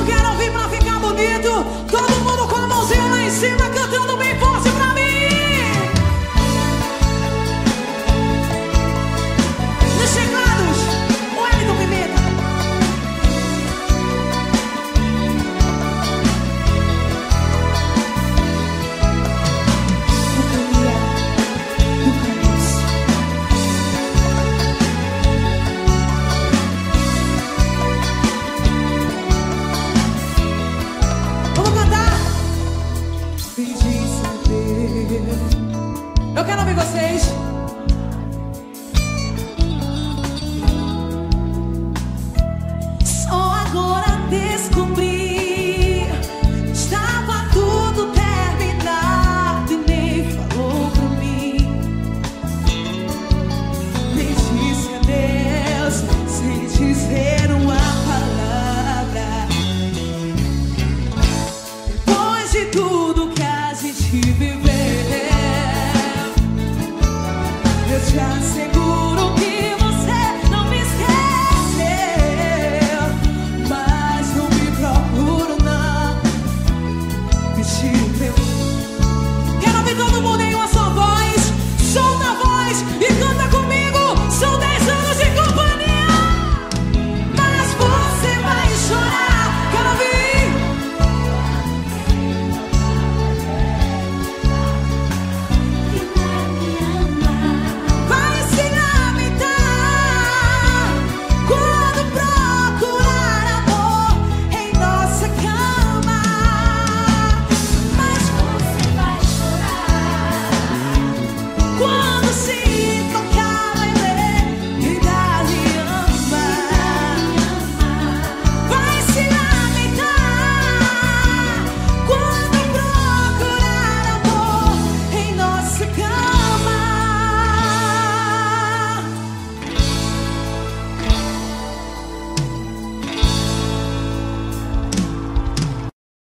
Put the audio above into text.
quero ouvir pra ficar bonito. Todo mundo com a mãozinha lá em cima, cantando bem forte pra mim. Nos teclados, o Wellington Pimenta. Eu quero ouvir vocês. Só agora descobri, estava tudo terminado e nem falou pra mim. Nem disse adeus sem dizer uma palavra. Depois de tudo que a gente viveu, eu te asseguro que você não me esqueceu. Mas não me procuro não, me te